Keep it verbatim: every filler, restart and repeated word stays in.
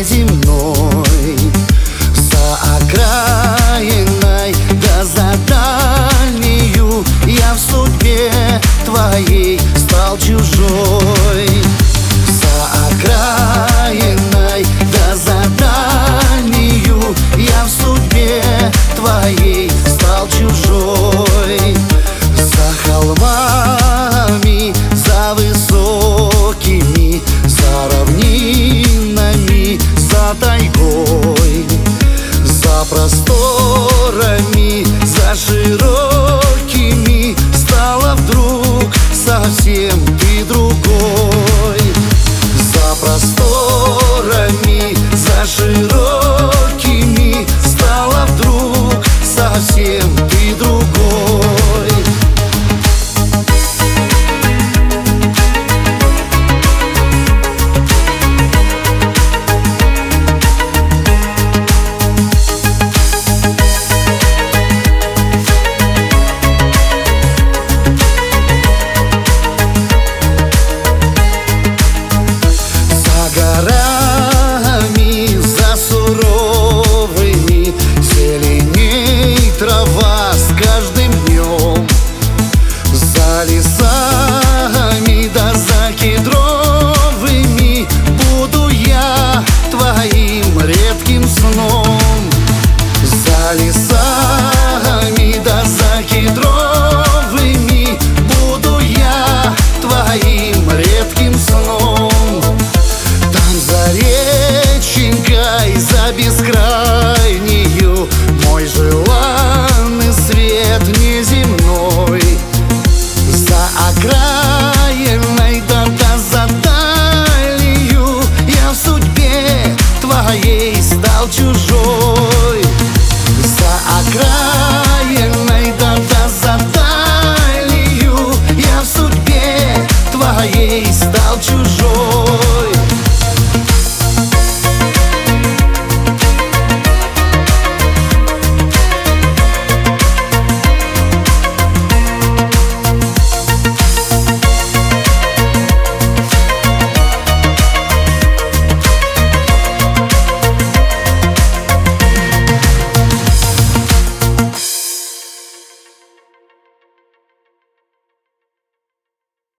неземной. За окраиной, да за дальнею, я в судьбе твоей стал чужой. За окраиной, да за дальнею, я в судьбе твоей стал чужой. За холмами, за высокими, за равнинами, за тайгой, за просторами, за широкими стала вдруг совсем ты другой. За просторами, за широкими стала вдруг совсем ты другой. Трава с каждым днем, за лесами, да за кедровыми буду я твоим редким сном. За лесами, да за кедровыми буду я твоим редким сном. Там за реченькой, за бескрайнею мой желанный свет неземной. За окраиной, да, да за далью, я в судьбе твоей стал чужой.